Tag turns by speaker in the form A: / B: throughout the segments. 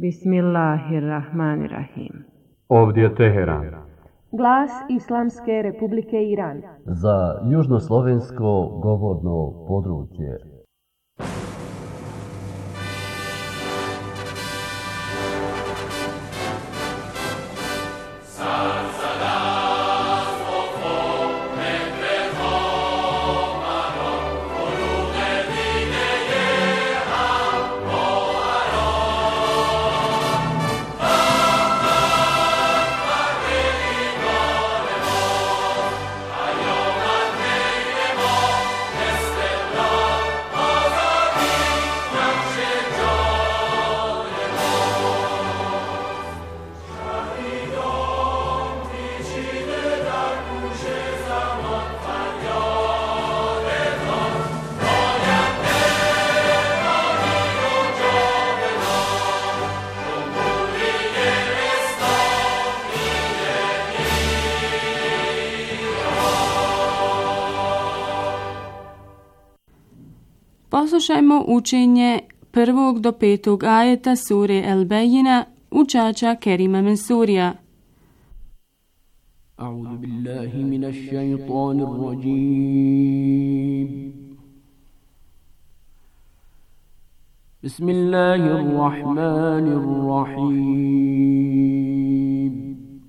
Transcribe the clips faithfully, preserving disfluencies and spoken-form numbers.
A: Bismillahirrahmanirrahim.
B: Ovdje je Teheran.
C: Glas Islamske Republike Iran.
D: Za južnoslovensko govorno područje.
E: Poslušajmo učenje prvog do petog ajeta sure El Bejina učača Kerima Mensurija.
F: A'udhu billahi minash shaytanir rajim. Bismillahirrahmanirrahim.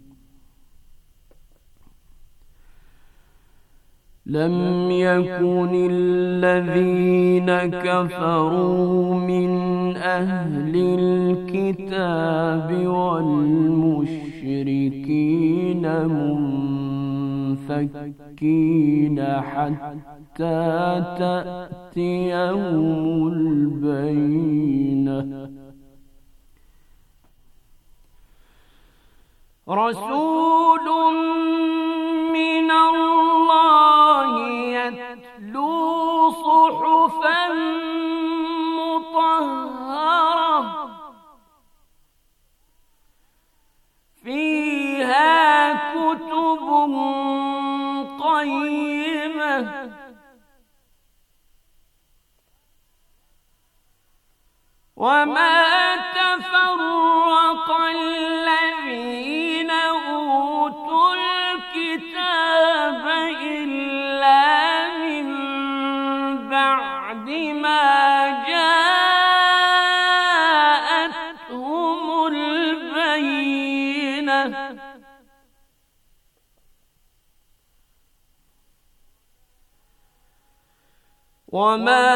F: لم يكن الذين كفروا من أهل الكتاب والمشركين منفكين حتى تأتيهم البينة رسول من الله يتلو صحفا مطهرة فيها كتب قيمة وما تفرق الذين أوتوا الكتاب إلا من بعد ما جاءتهم البينة وما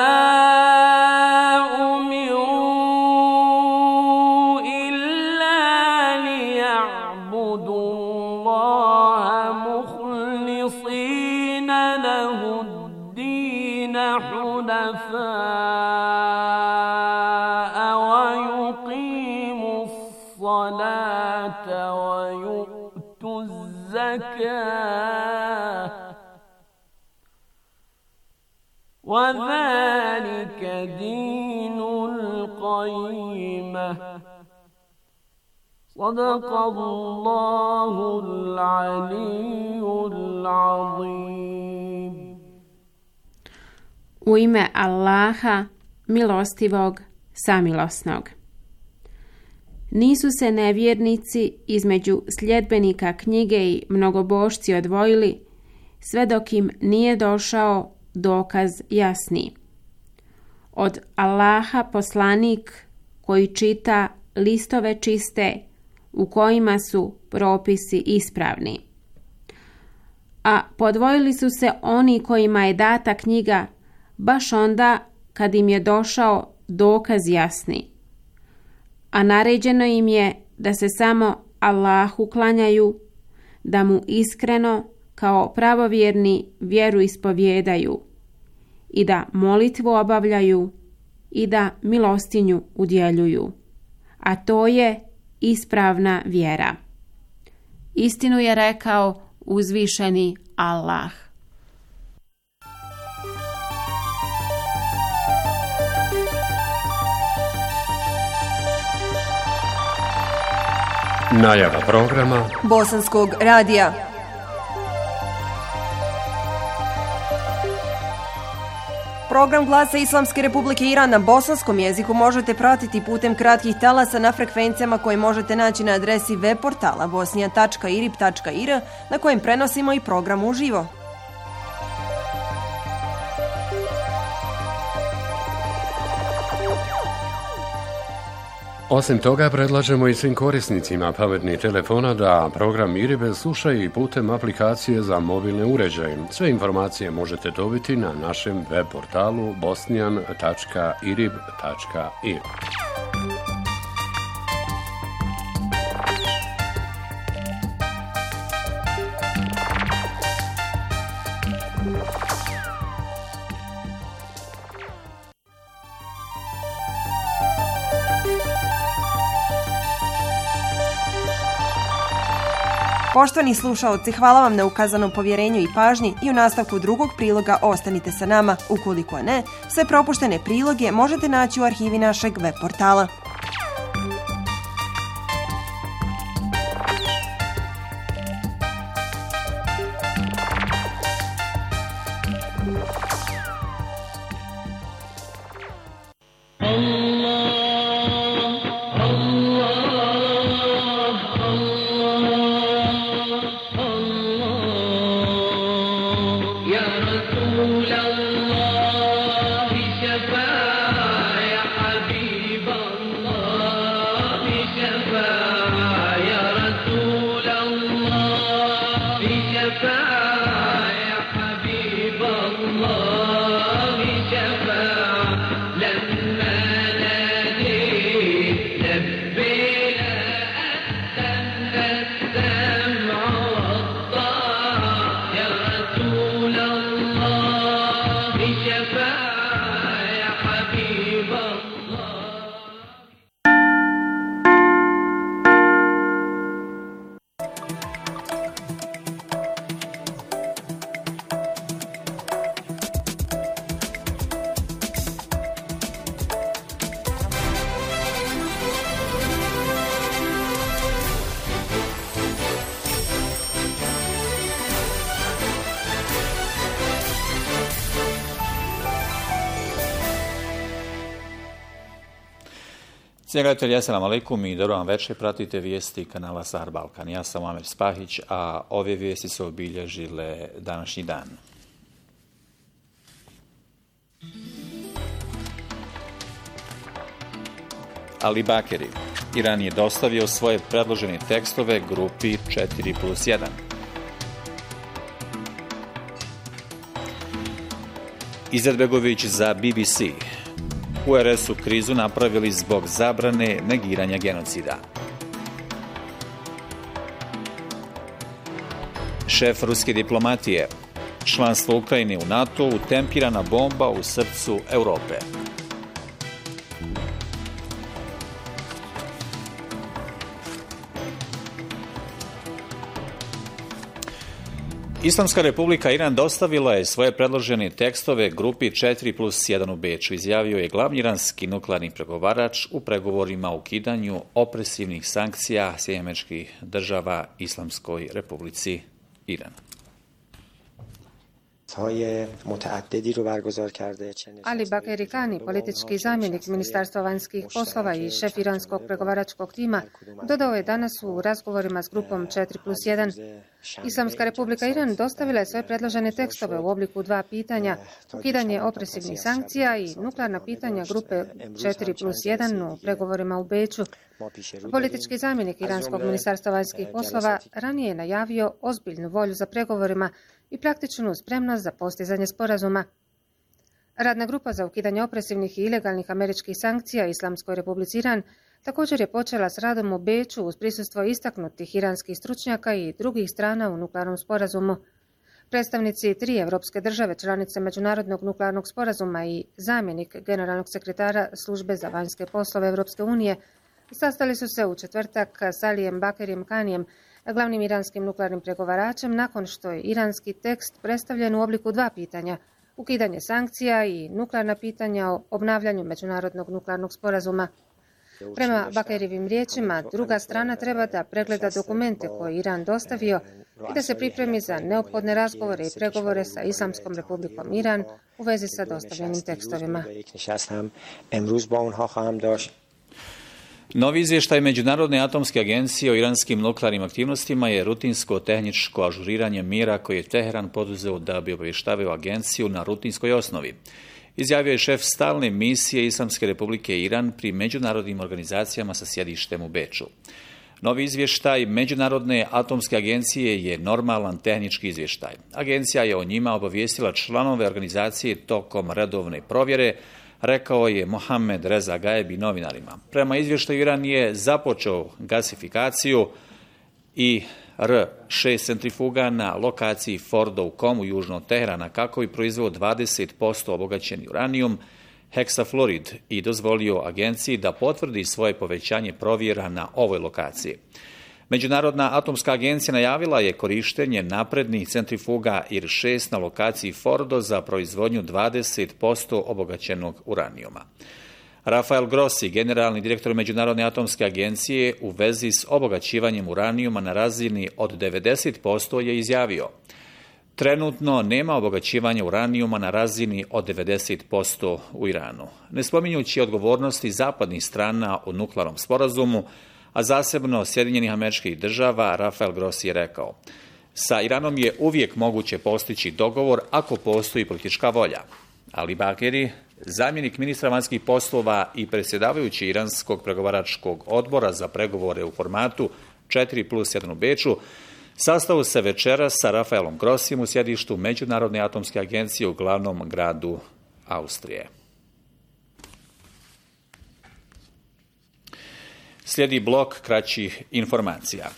F: ويقيموا الصلاة ويؤتوا الزكاة وذلك دين القيمة صدق الله العلي العظيم.
E: U ime Allaha, milostivog, samilosnog. Nisu se nevjernici između sljedbenika knjige i mnogobošci odvojili, sve dok im nije došao dokaz jasni. Od Allaha poslanik koji čita listove čiste u kojima su propisi ispravni. A podvojili su se oni kojima je data knjiga baš onda kad im je došao dokaz jasni. A naređeno im je da se samo Allahu klanjaju, da mu iskreno kao pravovjerni vjeru ispovjedaju i da molitvu obavljaju i da milostinju udjeljuju. A to je ispravna vjera. Istinu je rekao uzvišeni Allah.
B: Najava programa
C: Bosanskog radija. Program Glasa Islamske Republike Iran na bosanskom jeziku možete pratiti putem kratkih talasa na frekvencijama koje možete naći na adresi web portala bosnija tačka irib tačka ir na kojem prenosimo i program uživo.
B: Osim toga, predlažemo i svim korisnicima pametnih telefona da program Iribe slušaju i putem aplikacije za mobilne uređaje. Sve informacije možete dobiti na našem web portalu bosnijan tačka irib tačka ir.
C: Poštovani slušaoci, hvala vam na ukazanom povjerenju i pažnji i u nastavku drugog priloga ostanite sa nama. Ukoliko ne, sve propuštene priloge možete naći u arhivi našeg web portala.
A: Cijenjeni gledatelji, assalamu alaikum i dobro vam večer, pratite vijesti kanala Sahar Balkan. Ja sam Amer Spahić, a ove vijesti su obilježile današnji dan. Ali Bakeri. Iran je dostavio svoje predložene tekstove grupi četiri plus jedan. Izetbegović za B B C. U R S-u krizu napravili zbog zabrane negiranja genocida. Šef ruske diplomatije. Članstvo Ukrajine u NATO utempirana bomba u srcu Europe. Islamska Republika Iran dostavila je svoje predložene tekstove grupi četiri plus jedan u Beču, izjavio je glavni iranski nuklearni pregovarač u pregovorima o ukidanju opresivnih sankcija Sjedinjenih Američkih Država Islamskoj Republici Iran.
G: Ali Bakeri Kani, politički zamjenik Ministarstva vanjskih poslova i šef iranskog pregovaračkog tima, dodao je danas u razgovorima s grupom četiri plus jedan. Islamska Republika Iran dostavila je svoje predložene tekstove u obliku dva pitanja, ukidanje opresivnih sankcija i nuklearna pitanja grupe četiri plus jedan u pregovorima u Beču. Politički zamjenik iranskog Ministarstva vanjskih poslova ranije je najavio ozbiljnu volju za pregovorima i praktičnu spremnost za postizanje sporazuma. Radna grupa za ukidanje opresivnih i ilegalnih američkih sankcija Islamskoj Republici Iran također je počela s radom u Beču uz prisustvo istaknutih iranskih stručnjaka i drugih strana u nuklearnom sporazumu. Predstavnici tri evropske države članice Međunarodnog nuklearnog sporazuma i zamjenik generalnog sekretara Službe za vanjske poslove Evropske unije sastali su se u četvrtak s Alijem Bakerijem Kanijem, glavnim iranskim nuklearnim pregovaračem, nakon što je iranski tekst predstavljen u obliku dva pitanja, ukidanje sankcija i nuklearna pitanja o obnavljanju Međunarodnog nuklearnog sporazuma. Prema Bakerjevim riječima, druga strana treba da pregleda dokumente koje Iran dostavio i da se pripremi za neophodne razgovore i pregovore sa Islamskom republikom Iran u vezi sa dostavljenim tekstovima.
A: Novi izvještaj Međunarodne atomske agencije o iranskim nuklearnim aktivnostima je rutinsko tehničko ažuriranje mjera koje je Teheran poduzeo da bi obavještavao agenciju na rutinskoj osnovi. Izjavio je šef stalne misije Islamske republike Iran pri međunarodnim organizacijama sa sjedištem u Beču. Novi izvještaj Međunarodne atomske agencije je normalan tehnički izvještaj. Agencija je o njima obavijestila članove organizacije tokom redovne provjere, rekao je Mohamed Reza Gajebi novinarima. Prema izvještaju Iran je započeo gasifikaciju i R šest centrifuga na lokaciji Fordo u Komu južno od Teherana kako bi proizveo dvadeset posto obogaćeni uranijum, heksafluorid i dozvolio agenciji da potvrdi svoje povećanje provjera na ovoj lokaciji. Međunarodna atomska agencija najavila je korištenje naprednih centrifuga I R šest na lokaciji Fordo za proizvodnju dvadeset posto obogaćenog uranijuma. Rafael Grossi, generalni direktor Međunarodne atomske agencije u vezi s obogaćivanjem uranijuma na razini od devedeset posto je izjavio: trenutno nema obogaćivanja uranijuma na razini od devedeset posto u Iranu. Ne spominjući odgovornosti zapadnih strana u nuklearnom sporazumu, a zasebno Sjedinjenih Američkih Država, Rafael Grossi je rekao: sa Iranom je uvijek moguće postići dogovor ako postoji politička volja. Ali Bakeri, zamjenik ministra vanjskih poslova i predsjedavajući Iranskog pregovaračkog odbora za pregovore u formatu četiri plus jedan u Beču, sastao se večeras sa Rafaelom Grossijem u sjedištu Međunarodne atomske agencije u glavnom gradu Austrije. Slijedi blok kraćih informacija.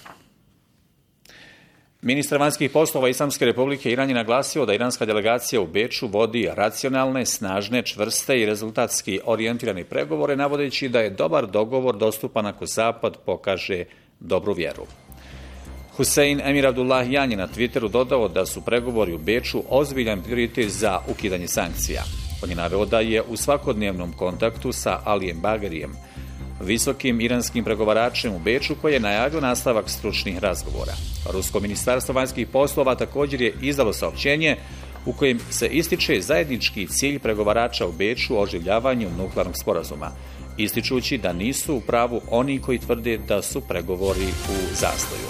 A: Ministar vanjskih poslova Islamske republike Iran je naglasio da iranska delegacija u Beču vodi racionalne, snažne, čvrste i rezultatski orijentirane pregovore, navodeći da je dobar dogovor dostupan ako Zapad pokaže dobru vjeru. Husein Emir Abdullahian je na Twitteru dodao da su pregovori u Beču ozbiljan prioritet za ukidanje sankcija. On je naveo da je u svakodnevnom kontaktu sa Alijem Bagerijem, visokim iranskim pregovaračem u Beču, koji je najavio nastavak stručnih razgovora. Rusko ministarstvo vanjskih poslova također je izdalo saopćenje u kojem se ističe zajednički cilj pregovarača u Beču o oživljavanju nuklearnog sporazuma, ističući da nisu u pravu oni koji tvrde da su pregovori u zastoju.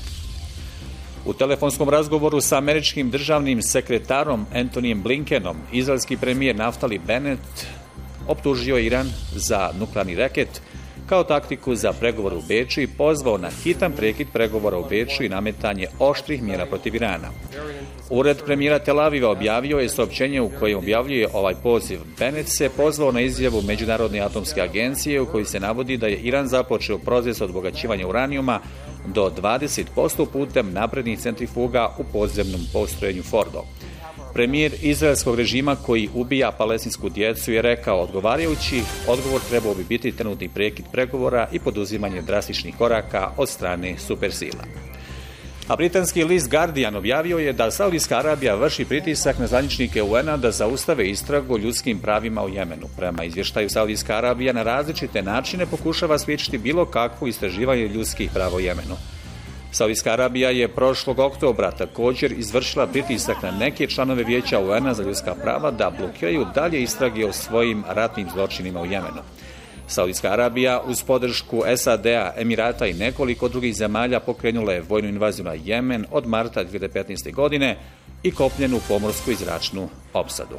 A: U telefonskom razgovoru sa američkim državnim sekretarom Antonijem Blinkenom, izraelski premijer Naftali Bennett optužio Iran za nuklearni reket kao taktiku za pregovore u Beču i pozvao na hitan prekid pregovora u Beču i nametanje oštrih mjera protiv Irana. Ured premijera Tel Aviva objavio je saopćenje u kojem objavljuje ovaj poziv. Bennett se pozvao na izjavu Međunarodne atomske agencije u kojoj se navodi da je Iran započeo proces odbogaćivanja uranijuma do dvadeset posto putem naprednih centrifuga u podzemnom postrojenju Fordo. Premijer izraelskog režima koji ubija palestinsku djecu je rekao: odgovarajući odgovor trebao bi biti trenutni prekid pregovora i poduzimanje drastičnih koraka od strane supersila. A britanski list Guardian objavio je da Saudijska Arabija vrši pritisak na zvaničnike U N-a da zaustave istragu o ljudskim pravima u Jemenu. Prema izvještaju, Saudijska Arabija na različite načine pokušava spriječiti bilo kakvo istraživanje ljudskih prava u Jemenu. Saudijska Arabija je prošlog oktobra također izvršila pritisak na neke članove Vijeća U N-a za ljudska prava da blokiraju dalje istrage o svojim ratnim zločinima u Jemenu. Saudijska Arabija uz podršku S A D-a, Emirata i nekoliko drugih zemalja pokrenula je vojnu invaziju na Jemen od marta dvije tisuće petnaeste. godine i kopnjenu pomorsku i zračnu opsadu.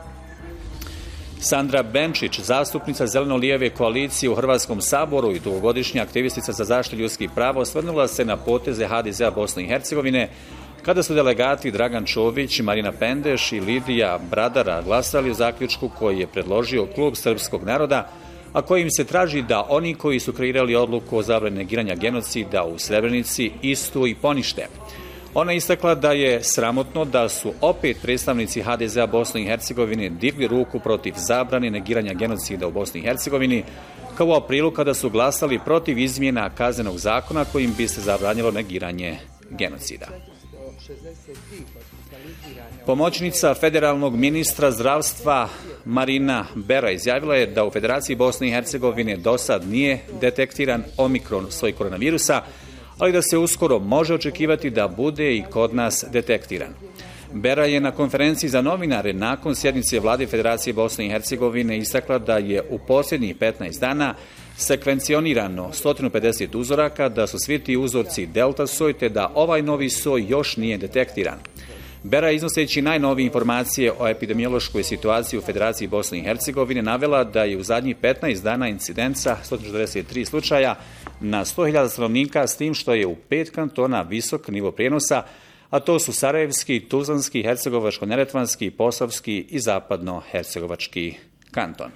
A: Sandra Benčić, zastupnica zeleno-lijeve koalicije u Hrvatskom saboru i dugogodišnja aktivistica za zaštitu ljudskih prava, osvrnula se na poteze H D Z-a Bosne i Hercegovine kada su delegati Dragan Čović, Marina Pendeš i Lidija Bradara glasali u zaključku koji je predložio Klub srpskog naroda, a kojim se traži da oni koji su kreirali odluku o zabrani negiranja genocida u Srebrenici istu i ponište. Ona je istakla da je sramotno da su opet predstavnici H D Z-a Bosne i Hercegovine digli ruku protiv zabrane negiranja genocida u Bosni i Hercegovini, kao u aprilu kada su glasali protiv izmjena kaznenog zakona kojim bi se zabranilo negiranje genocida. Pomoćnica federalnog ministra zdravstva Marina Bera izjavila je da u Federaciji Bosne i Hercegovine do sad nije detektiran omikron soj koronavirusa, ali da se uskoro može očekivati da bude i kod nas detektiran. Bera je na konferenciji za novinare nakon sjednice vlade Federacije Bosne i Hercegovine istakla da je u posljednjih petnaest dana sekvencionirano sto pedeset uzoraka, da su svi ti uzorci delta soj, te da ovaj novi soj još nije detektiran. Bera, iznoseći najnovije informacije o epidemiološkoj situaciji u Federaciji Bosne i Hercegovine, navela da je u zadnjih petnaest dana incidenca sto četrdeset tri slučaja na sto hiljada stanovnika, s tim što je u pet kantona visok nivo prijenosa, a to su Sarajevski, Tuzlanski, Hercegovačko-neretvanski, Posavski i Zapadno-hercegovački kanton.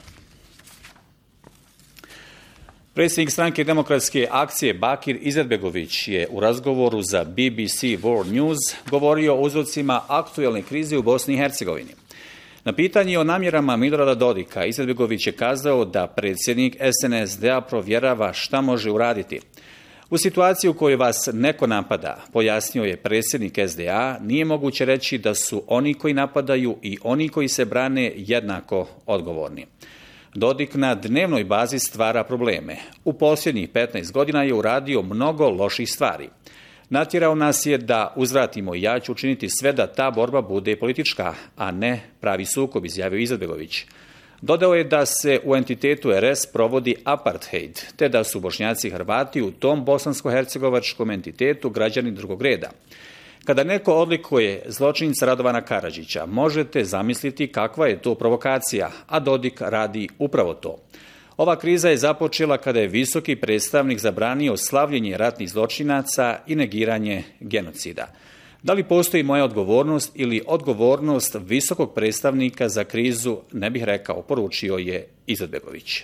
A: Predsjednik stranke Demokratske akcije Bakir Izetbegović je u razgovoru za B B C World News govorio o uzrocima aktuelne krize u Bosni i Hercegovini. Na pitanje o namjerama Milorada Dodika, Izetbegović je kazao da predsjednik S N S D-a provjerava šta može uraditi. U situaciji u kojoj vas neko napada, pojasnio je predsjednik S D A, nije moguće reći da su oni koji napadaju i oni koji se brane jednako odgovorni. Dodik na dnevnoj bazi stvara probleme. U posljednjih petnaest godina je uradio mnogo loših stvari. Natjerao nas je da uzvratimo i ja ću učiniti sve da ta borba bude politička, a ne pravi sukob, izjavio Izetbegović. Dodao je da se u entitetu R S provodi apartheid, te da su Bošnjaci i Hrvati u tom bosansko-hercegovačkom entitetu građani drugog reda. Kada neko odlikuje zločinca Radovana Karadžića, možete zamisliti kakva je to provokacija, a Dodik radi upravo to. Ova kriza je započela kada je visoki predstavnik zabranio slavljenje ratnih zločinaca i negiranje genocida. Da li postoji moja odgovornost ili odgovornost visokog predstavnika za krizu, ne bih rekao, poručio je Izetbegović.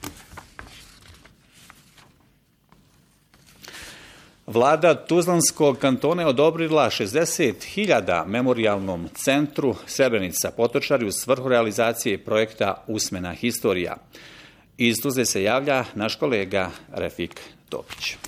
A: Vlada Tuzlanskog kantona je odobrila šezdeset hiljada memorijalnom centru Srebrenica Potočari u svrhu realizacije projekta Usmena historija. Iz Tuzle se javlja naš kolega Refik Topić.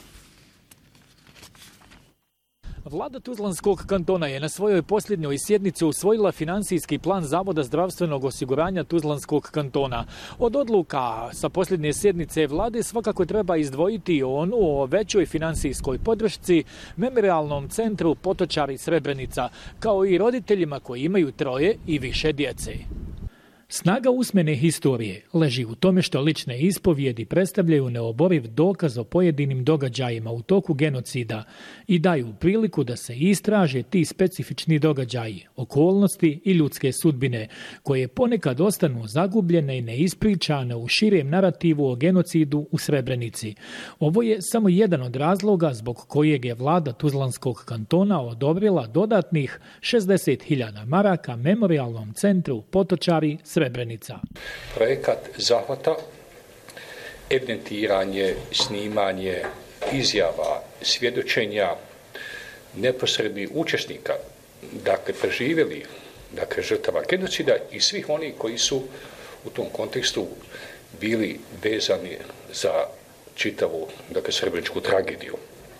H: Vlada Tuzlanskog kantona je na svojoj posljednjoj sjednici usvojila financijski plan Zavoda zdravstvenog osiguranja Tuzlanskog kantona. Od odluka sa posljednje sjednice vlade svakako treba izdvojiti onu o većoj financijskoj podršci Memorijalnom centru Potočari Srebrenica, kao i roditeljima koji imaju troje i više djece. Snaga usmene historije leži u tome što lične ispovjedi predstavljaju neoboriv dokaz o pojedinim događajima u toku genocida i daju priliku da se istraže ti specifični događaji, okolnosti i ljudske sudbine, koje ponekad ostanu zagubljene i neispričane u širem narativu o genocidu u Srebrenici. Ovo je samo jedan od razloga zbog kojeg je vlada Tuzlanskog kantona odobrila dodatnih šezdeset hiljada maraka Memorijalnom centru Potočari Srebrenica.
I: Projekat zahvata evidentiranje, snimanje izjava, svjedočenja neposrednih učesnika, dakle preživjeli, dakle žrtava genocida i svih onih koji su u tom kontekstu bili vezani za čitavu, dakle, srebreničku tragediju.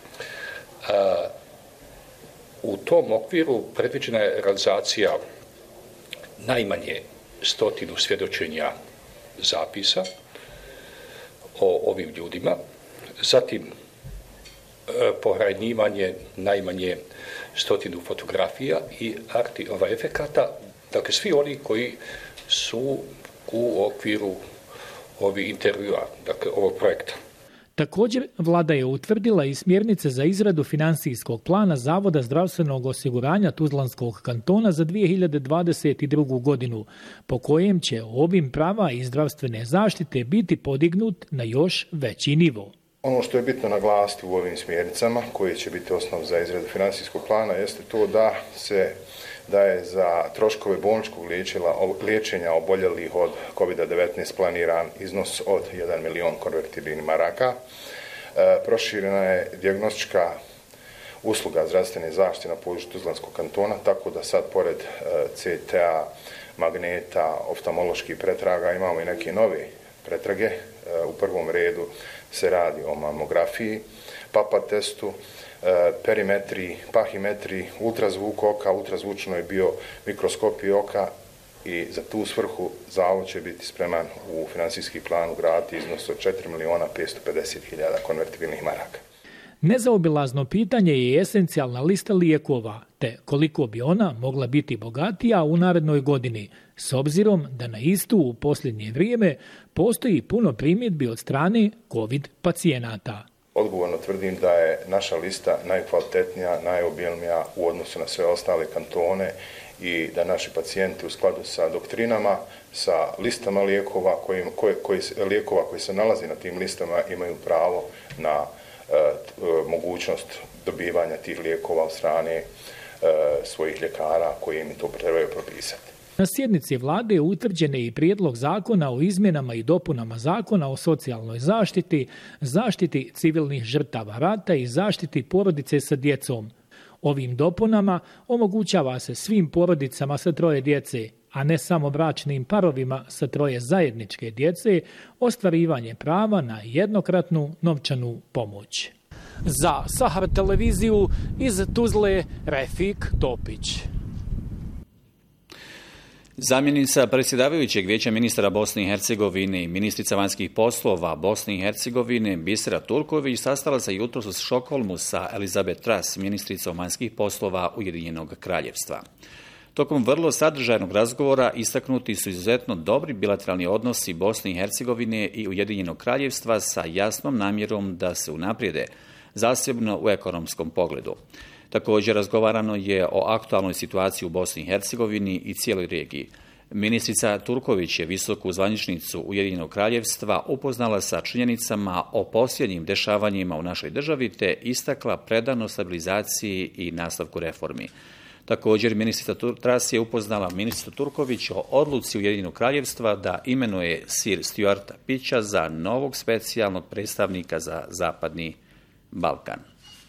I: A, u tom okviru predviđena je realizacija najmanje stotinu svjedočenja zapisa o ovim ljudima, zatim e, pohranjivanje najmanje stotinu fotografija i arti ova efekata, dakle svi oni koji su u okviru ovih intervjua, dakle ovog projekta.
H: Također, vlada je utvrdila i smjernice za izradu financijskog plana Zavoda zdravstvenog osiguranja Tuzlanskog kantona za dvije hiljade dvadeset drugu. godinu, po kojem će obim prava i zdravstvene zaštite biti podignut na još veći nivo.
J: Ono što je bitno naglasiti u ovim smjernicama, koje će biti osnov za izradu financijskog plana, jeste to da se da je za troškove bolničkog liječenja oboljelih od kovid devetnaest planiran iznos od jedan milion konvertibilnih maraka. E, proširena je dijagnostička usluga zdravstvene zaštite na području Tuzlanskog kantona, tako da sad pored e, C T A, magneta, oftalmoloških pretraga imamo i neke nove pretrage. E, u prvom redu se radi o mamografiji, papa testu, perimetriji, pahimetriji, ultrazvuk oka, ultrazvučnoj biomikroskopiji oka i za tu svrhu Zavod će biti spreman u finansijski plan ugraditi iznos od četiri miliona petsto pedeset hiljada konvertibilnih maraka.
H: Nezaobilazno pitanje je esencijalna lista lijekova, te koliko bi ona mogla biti bogatija u narednoj godini, s obzirom da na istu u posljednje vrijeme postoji puno primjedbi od strane COVID pacijenata.
J: Odgovorno tvrdim da je naša lista najkvalitetnija, najobilnija u odnosu na sve ostale kantone i da naši pacijenti u skladu sa doktrinama, sa listama lijekova koji, koji, koji, lijekova koji se nalazi na tim listama imaju pravo na e, mogućnost dobivanja tih lijekova od strane e, svojih ljekara koji im to trebaju propisati.
H: Na sjednici vlade je utvrđen i prijedlog zakona o izmjenama i dopunama zakona o socijalnoj zaštiti, zaštiti civilnih žrtava rata i zaštiti porodice sa djecom. Ovim dopunama omogućava se svim porodicama sa troje djece, a ne samo bračnim parovima sa troje zajedničke djece, ostvarivanje prava na jednokratnu novčanu pomoć. Za Sahar televiziju iz Tuzle, Refik Topić.
A: Zamjenica predsjedavajućeg vijeća ministara Bosne i Hercegovine i ministrica vanjskih poslova Bosne i Hercegovine Bisera Turković sastala se jutros u Štokholmu sa Elizabeth Truss, ministricom vanjskih poslova Ujedinjenog kraljevstva. Tokom vrlo sadržajnog razgovora istaknuti su izuzetno dobri bilateralni odnosi Bosne i Hercegovine i Ujedinjenog kraljevstva sa jasnom namjerom da se unaprijede, zasebno u ekonomskom pogledu. Također razgovarano je o aktualnoj situaciji u Bosni i Hercegovini i cijeloj regiji. Ministrica Turković je visoku zvaničnicu Ujedinjenog kraljevstva upoznala sa činjenicama o posljednjim dešavanjima u našoj državi te istakla predano stabilizaciji i nastavku reformi. Također ministrica Truss je upoznala ministricu Turković o odluci Ujedinjenog kraljevstva da imenuje Sir Stuarta Pića za novog specijalnog predstavnika za Zapadni Balkan.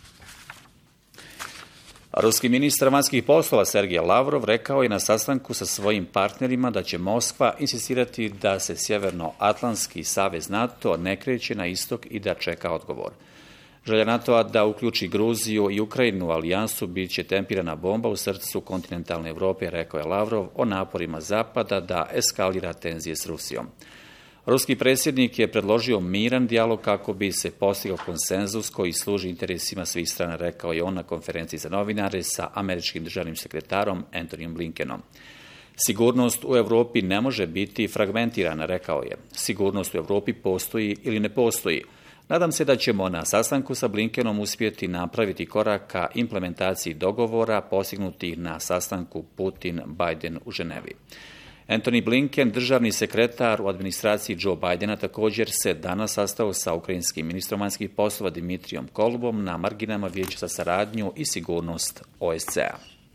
A: Ruski ministar vanjskih poslova Sergej Lavrov rekao je na sastanku sa svojim partnerima da će Moskva insistirati da se Sjevernoatlantski savez NATO ne kreće na istok i da čeka odgovor. Želja NATO-a da uključi Gruziju i Ukrajinu u alijansu bit će tempirana bomba u srcu kontinentalne Europe, rekao je Lavrov o naporima Zapada da eskalira tenzije s Rusijom. Ruski predsjednik je predložio miran dijalog kako bi se postigao konsenzus koji služi interesima svih strana, rekao je on na konferenciji za novinare sa američkim državnim sekretarom Anthonyom Blinkenom. Sigurnost u Europi ne može biti fragmentirana, rekao je. Sigurnost u Europi postoji ili ne postoji. Nadam se da ćemo na sastanku sa Blinkenom uspjeti napraviti korak ka implementaciji dogovora postignutih na sastanku Putin-Biden u Ženevi. Anthony Blinken, državni sekretar u administraciji Joe Bidena, također se danas sastao sa ukrajinskim ministrom vanjskih poslova Dimitrijom Kolubom na marginama Vijeća za saradnju i sigurnost O S C E-a.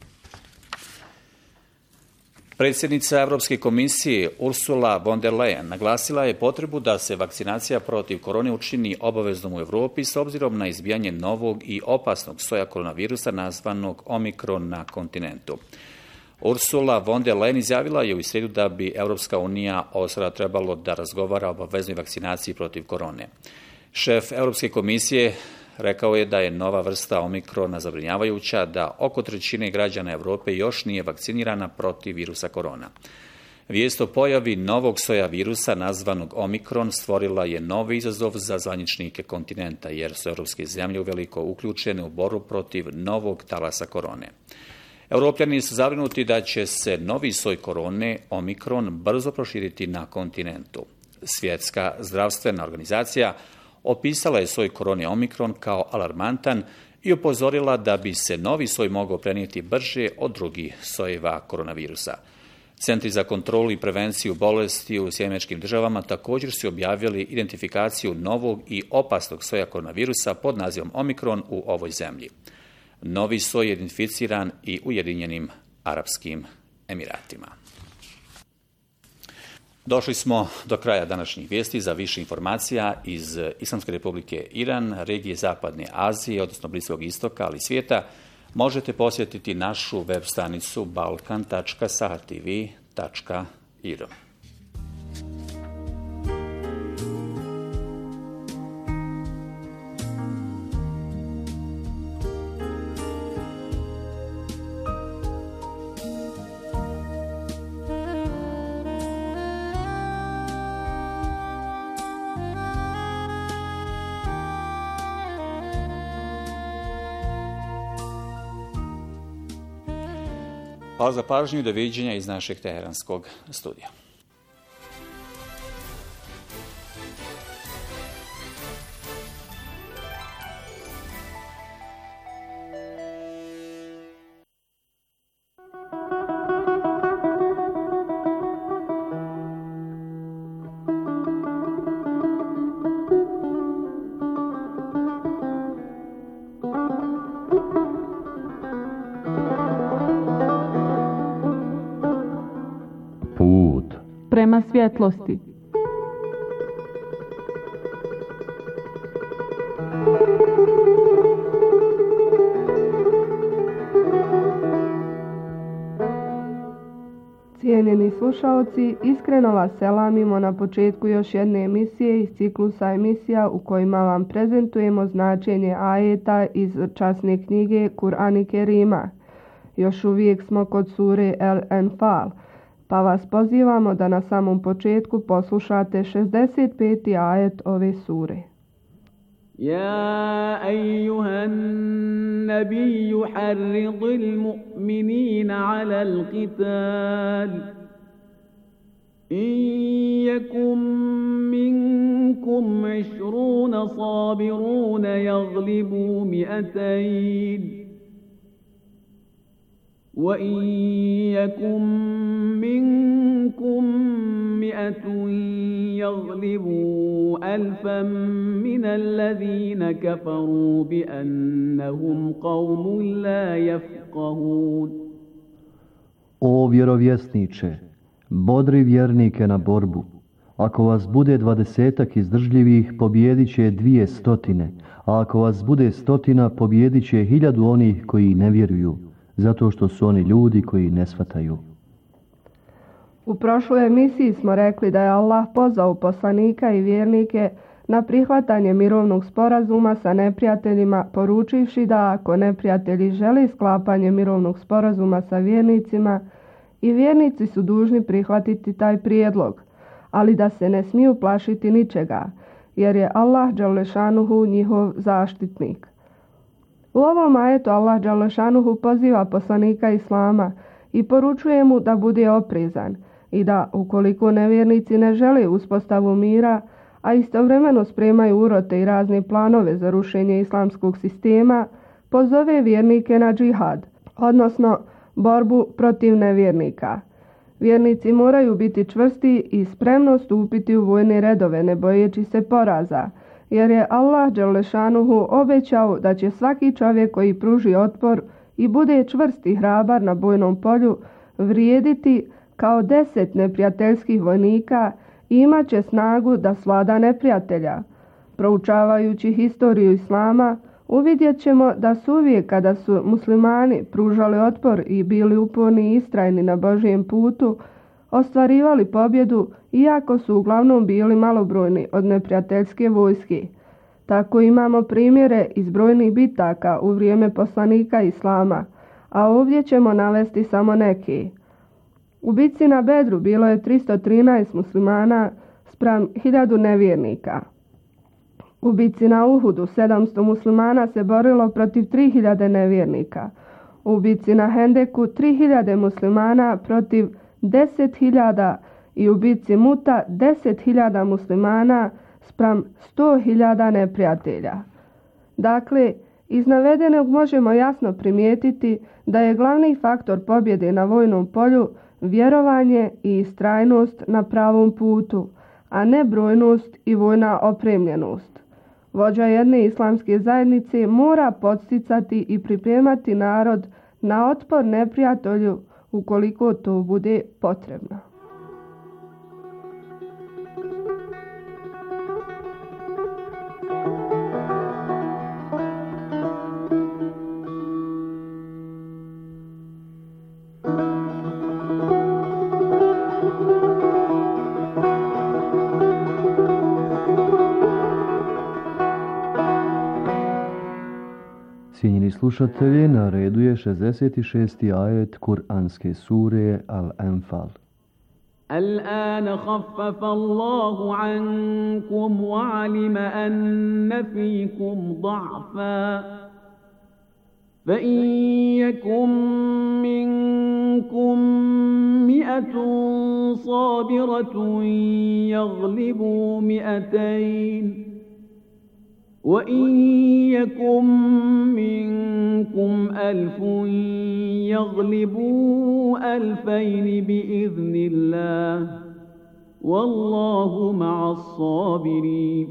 A: Predsjednica Europske komisije Ursula von der Leyen naglasila je potrebu da se vakcinacija protiv korone učini obaveznom u Europi s obzirom na izbijanje novog i opasnog soja koronavirusa nazvanog Omikron na kontinentu. Ursula von der Leyen izjavila je u srijedu da bi Europska unija od sada trebalo da razgovara o obaveznoj vakcinaciji protiv korone. Šef Europske komisije rekao je da je nova vrsta Omikrona zabrinjavajuća, da oko trećine građana Europe još nije vakcinirana protiv virusa korona. Vijest o pojavi novog soja virusa nazvanog Omikron stvorila je novi izazov za zvaničnike kontinenta, jer su europske zemlje uveliko uključene u borbu protiv novog talasa korone. Europljani su zabrinuti da će se novi soj korone, Omikron, brzo proširiti na kontinentu. Svjetska zdravstvena organizacija opisala je soj korone Omikron kao alarmantan i upozorila da bi se novi soj mogao prenijeti brže od drugih sojeva koronavirusa. Centri za kontrolu i prevenciju bolesti u Sjedinjenim Američkim Državama također su objavili identifikaciju novog i opasnog soja koronavirusa pod nazivom Omikron u ovoj zemlji. Novi soj je identificiran i u Ujedinjenim Arapskim Emiratima. Došli smo do kraja današnjih vijesti. Za više informacija iz Islamske Republike Iran, regije Zapadne Azije, odnosno Bliskog istoka, ali i svijeta, možete posjetiti našu web stranicu balkan tačka sahatv tačka ir. Hvala za pažnju i doviđenja iz našeg teheranskog studija.
E: Prema svjetlosti.
K: Cijenjeni slušaoci, iskreno vas selamimo na početku još jedne emisije iz ciklusa emisija u kojima vam prezentujemo značenje ajeta iz časne knjige Kur'an Kerima. Još uvijek smo kod sure El-Enfal, pa vas pozivamo da na samom početku poslušate šezdeset peti ajet ove sure.
F: Ja ejuhan nabiju harridil mu'minina alal qital. In yakum minkum išruna sabiruna yaglibu mi'atayn. وَإِنْ يَكُنْ مِنْكُمْ مِئَةٌ يَغْلِبُوا أَلْفًا مِنَ الَّذِينَ كَفَرُوا بِأَنَّهُمْ قَوْمٌ لَا يَفْقَهُونَ.
L: O vjerovjesniče, bodri vjernike na borbu. Ako vas bude dvadesetak izdržljivih, pobjedit će dvije stotine, a ako vas bude stotina, pobjedit će hiljadu onih koji ne vjeruju, zato što su oni ljudi koji ne shvataju.
K: U prošloj emisiji smo rekli da je Allah pozvao poslanika i vjernike na prihvatanje mirovnog sporazuma sa neprijateljima, poručivši da ako neprijatelji žele sklapanje mirovnog sporazuma sa vjernicima, i vjernici su dužni prihvatiti taj prijedlog, ali da se ne smiju plašiti ničega, jer je Allah dželešanuhu njihov zaštitnik. U ovom ajetu Allah dželešanuhu poziva poslanika Islama i poručuje mu da bude oprezan i da, ukoliko nevjernici ne žele uspostavu mira, a istovremeno spremaju urote i razne planove za rušenje islamskog sistema, pozove vjernike na džihad, odnosno borbu protiv nevjernika. Vjernici moraju biti čvrsti i spremno stupiti u vojne redove, ne bojeći se poraza, jer je Allah dželešanuhu obećao da će svaki čovjek koji pruži otpor i bude čvrst i hrabar na bojnom polju vrijediti kao deset neprijateljskih vojnika i imat će snagu da svlada neprijatelja. Proučavajući historiju Islama, uvidjet ćemo da su uvijek kada su muslimani pružali otpor i bili uporni i istrajni na Božijem putu, ostvarivali pobjedu, iako su uglavnom bili malobrojni od neprijateljske vojske. Tako imamo primjere iz brojnih bitaka u vrijeme poslanika Islama, a ovdje ćemo navesti samo neke. U bitci na Bedru bilo je tristo trinaest muslimana spram hiljadu nevjernika. U bitci na Uhudu sedamsto muslimana se borilo protiv tri hiljade nevjernika. U bitci na Hendeku tri hiljade muslimana protiv deset hiljada i u bitci Muta deset hiljada muslimana spram sto hiljada neprijatelja. Dakle, iz navedenog možemo jasno primijetiti da je glavni faktor pobjede na vojnom polju vjerovanje i istrajnost na pravom putu, a ne brojnost i vojna opremljenost. Vođa jedne islamske zajednice mora podsticati i pripremati narod na otpor neprijatelju ukoliko to bude potrebno.
L: Cijenjeni slušatelji, na redu je šezdeset šesti ajet Kur'anske sure Al-Enfal.
F: الآن خفف الله عنكم وعلم أن فيكم ضعفا فإن يكن منكم مئة صابرة يغلبوا مئتين وإن يكن منكم ألف يغلبوا ألفين بإذن الله والله مع الصابرين.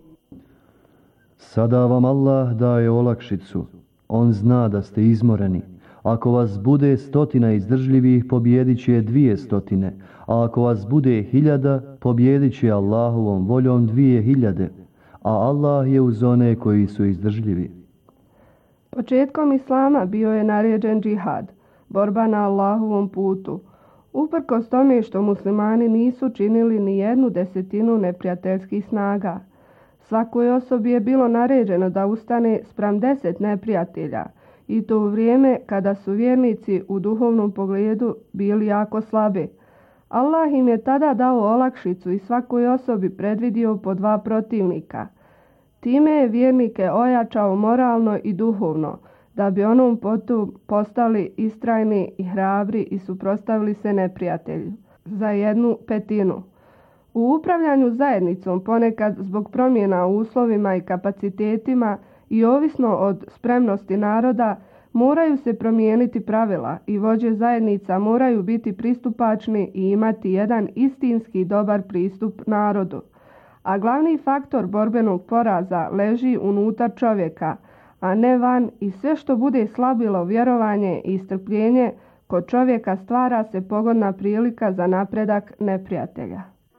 L: Sada vam Allah daje olakšicu. On zna da ste izmoreni. Ako vas bude stotina izdržljivih, pobjedit će dvije stotine. A ako vas bude hiljada, pobjedit će Allahovom voljom dvije hiljade. A Allah je uz one koji su izdržljivi.
K: Početkom Islama bio je naređen džihad, borba na Allahovom putu. Uprkos tome što muslimani nisu činili ni jednu desetinu neprijateljskih snaga. Svakoj osobi je bilo naređeno da ustane spram deset neprijatelja i to u vrijeme kada su vjernici u duhovnom pogledu bili jako slabi. Allah im je tada dao olakšicu i svakoj osobi predvidio po dva protivnika. Time je vjernike ojačao moralno i duhovno, da bi onom potom postali istrajni i hrabri i suprotstavili se neprijatelju za jednu petinu. U upravljanju zajednicom ponekad zbog promjena u uslovima i kapacitetima i ovisno od spremnosti naroda moraju se promijeniti pravila i vođe zajednica moraju biti pristupačni i imati jedan istinski dobar pristup narodu. A glavni faktor borbenog poraza leži unutar čovjeka, a ne van, i sve što bude slabilo vjerovanje i strpljenje kod čovjeka stvara se pogodna prilika za napredak neprijatelja.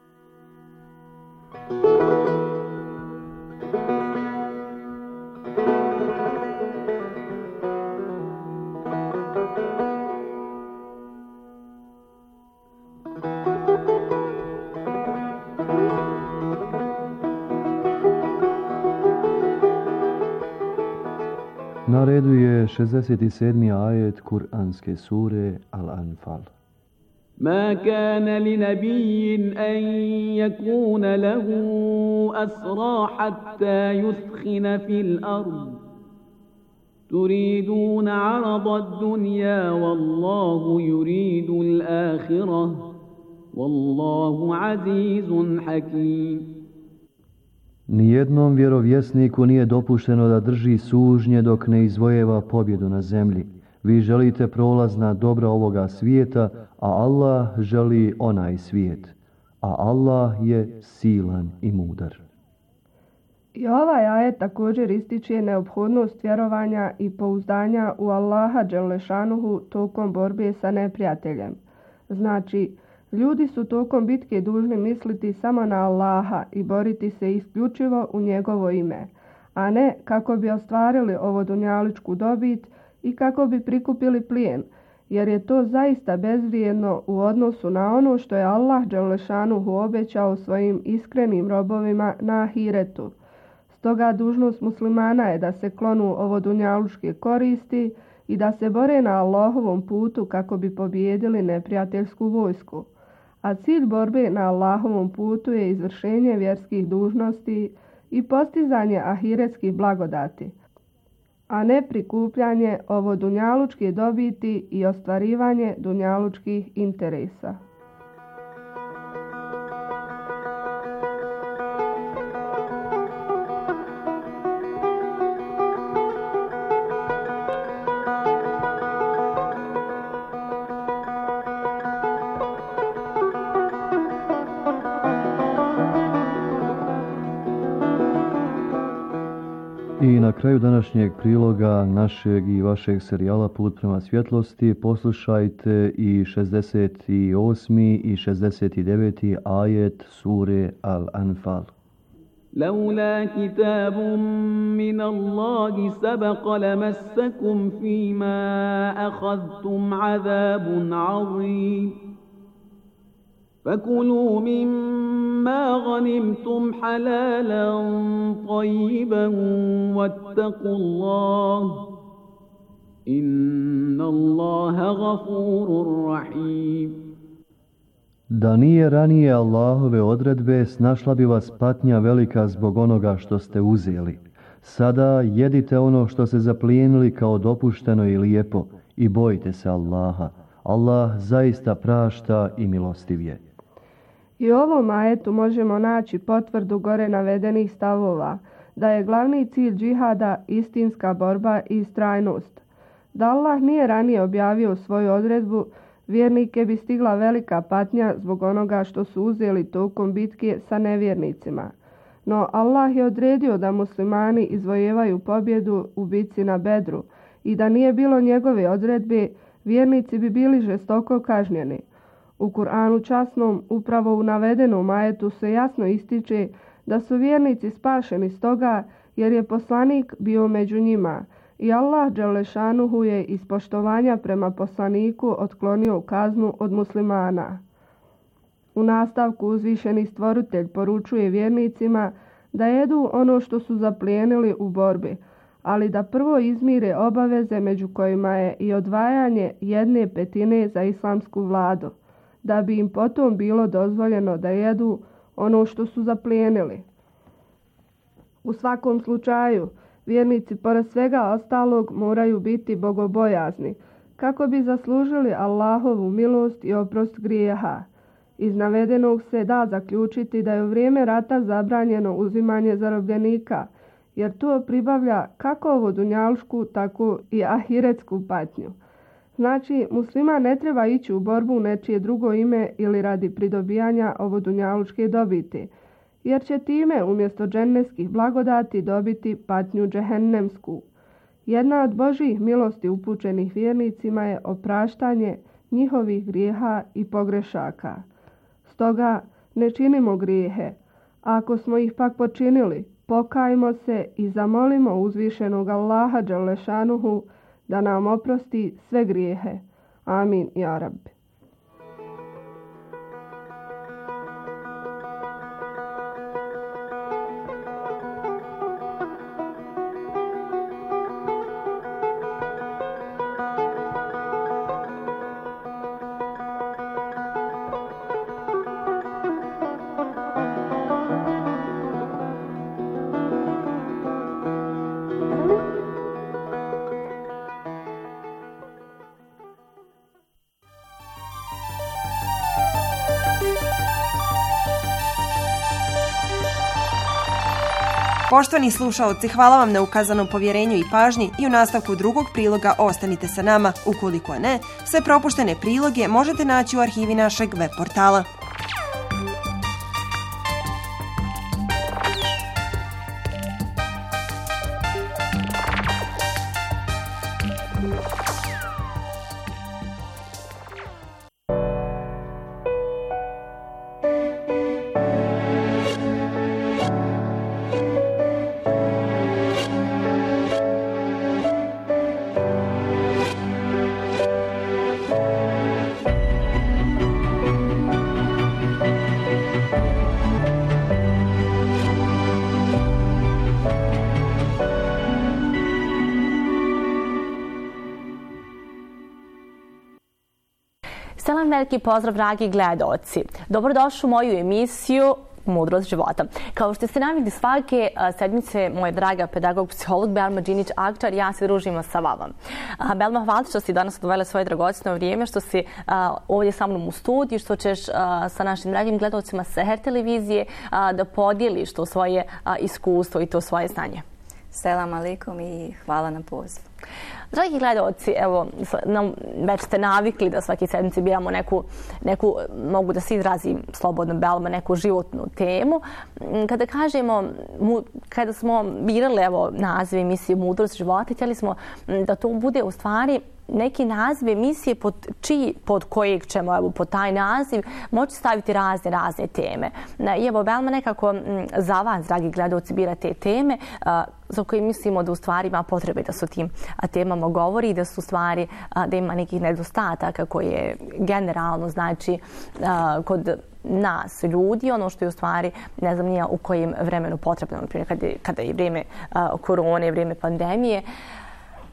L: Na redu je šezdeset sedmi ajet Kur'anske sure Al-Anfal.
F: ما كان لنبي أن يكون له أسرى حتى يثخن في الأرض تريدون عرض الدنيا والله يريد الآخرة والله عزيز حكيم.
L: Nijednom vjerovjesniku nije dopušteno da drži sužnje dok ne izvojeva pobjedu na zemlji. Vi želite prolazna dobra ovoga svijeta, a Allah želi onaj svijet. A Allah je silan i mudar.
K: I ovaj ajet također ističe neophodnost vjerovanja i pouzdanja u Allaha dželešanuhu tokom borbe sa neprijateljem. Znači, ljudi su tokom bitke dužni misliti samo na Allaha i boriti se isključivo u njegovo ime, a ne kako bi ostvarili ovo dunjaličku dobit i kako bi prikupili plijen, jer je to zaista bezvrijedno u odnosu na ono što je Allah dželešanuhu obećao svojim iskrenim robovima na ahiretu. Stoga dužnost muslimana je da se klonu ovo dunjalučke koristi i da se bore na Allahovom putu kako bi pobijedili neprijateljsku vojsku. A cilj borbe na Allahovom putu je izvršenje vjerskih dužnosti i postizanje ahiretskih blagodati, a ne prikupljanje ovo dunjalučke dobiti i ostvarivanje dunjalučkih interesa.
L: I na kraju današnjeg priloga našeg i vašeg serijala Put prema svjetlosti poslušajte i šezdeset osmi i šezdeset deveti ajet sure Al-Anfal.
F: لولا كتاب من الله سبق لمسكم فيما أخذتم عذاب عظيم فكلوا مما غنمتم حلالا طيبا واتقوا الله إن الله غفور رحيم.
L: Da nije ranije Allahove odredbe, snašla bi vas patnja velika zbog onoga što ste uzeli. Sada jedite ono što se zaplijenili kao dopušteno i lijepo i bojite se Allaha. Allah zaista prašta i milostiv je.
K: I u ovom ajetu možemo naći potvrdu gore navedenih stavova, da je glavni cilj džihada istinska borba i istrajnost. Da Allah nije ranije objavio svoju odredbu, vjernike bi stigla velika patnja zbog onoga što su uzeli tokom bitke sa nevjernicima. No Allah je odredio da muslimani izvojevaju pobjedu u bitci na Bedru i da nije bilo njegove odredbe, vjernici bi bili žestoko kažnjeni. U Kur'anu časnom, upravo u navedenom ajetu se jasno ističe da su vjernici spašeni stoga jer je poslanik bio među njima i Allah dželešanuhu je iz poštovanja prema poslaniku otklonio kaznu od muslimana. U nastavku uzvišeni stvoritelj poručuje vjernicima da jedu ono što su zaplijenili u borbi, ali da prvo izmire obaveze među kojima je i odvajanje jedne petine za islamsku vladu, da bi im potom bilo dozvoljeno da jedu ono što su zaplijenili. U svakom slučaju, vjernici pored svega ostalog moraju biti bogobojazni, kako bi zaslužili Allahovu milost i oprost grijeha. Iz navedenog se da zaključiti da je u vrijeme rata zabranjeno uzimanje zarobljenika, jer to pribavlja kako ovu dunjalušku, tako i ahiretsku patnju. Znači, musliman ne treba ići u borbu u nečije drugo ime ili radi pridobijanja ovodunjalučke dobiti, jer će time umjesto džennetskih blagodati dobiti patnju džehennemsku. Jedna od Božjih milosti upućenih vjernicima je opraštanje njihovih grijeha i pogrešaka. Stoga ne činimo grijehe, a ako smo ih pak počinili, pokajmo se i zamolimo uzvišenog Allaha dželešanuhu da nam oprosti sve grijehe. Amin, ja Rabbi.
C: Poštovani slušaoci, hvala vam na ukazanom povjerenju i pažnji i u nastavku drugog priloga ostanite sa nama. Ukoliko ne, sve propuštene priloge možete naći u arhivi našeg web portala.
M: Selam, veliki pozdrav, dragi gledaoci. Dobrodošli u moju emisiju Mudrost života. Kao što ste navikli svake sedmice, moja draga pedagog, psiholog Belma Džinić Akčar, ja se družimo sa vama. Belma, hvala što si danas odvojila svoje dragocjeno vrijeme, što si ovdje sa mnom u studiju, što ćeš sa našim dragim gledaocima Seher televizije da podijeliš to svoje iskustvo i to svoje znanje.
N: Selam alaikum i hvala na pozivu.
M: Dragi gledaoci, evo, već ste navikli da svaki sedmici biramo neku, neku, mogu da se izrazim slobodno, Belma, neku životnu temu. Kada kažemo, kada smo birali, evo, naziv emisije Mudrost života, htjeli smo da to bude u stvari neki naziv emisije pod čiji, pod kojeg ćemo, evo, pod taj naziv moći staviti razne, razne teme. I evo, Belma, nekako za vas, dragi gledaoci, bira te teme za koje mislimo da u stvari ima potrebe da se o tim temama govori i da su u stvari, da ima nekih nedostataka koje generalno znači kod nas ljudi, ono što je u stvari, ne znam nije u kojem vremenu potrebno, naprimjer kada je, kada je vrijeme korone, vrijeme pandemije.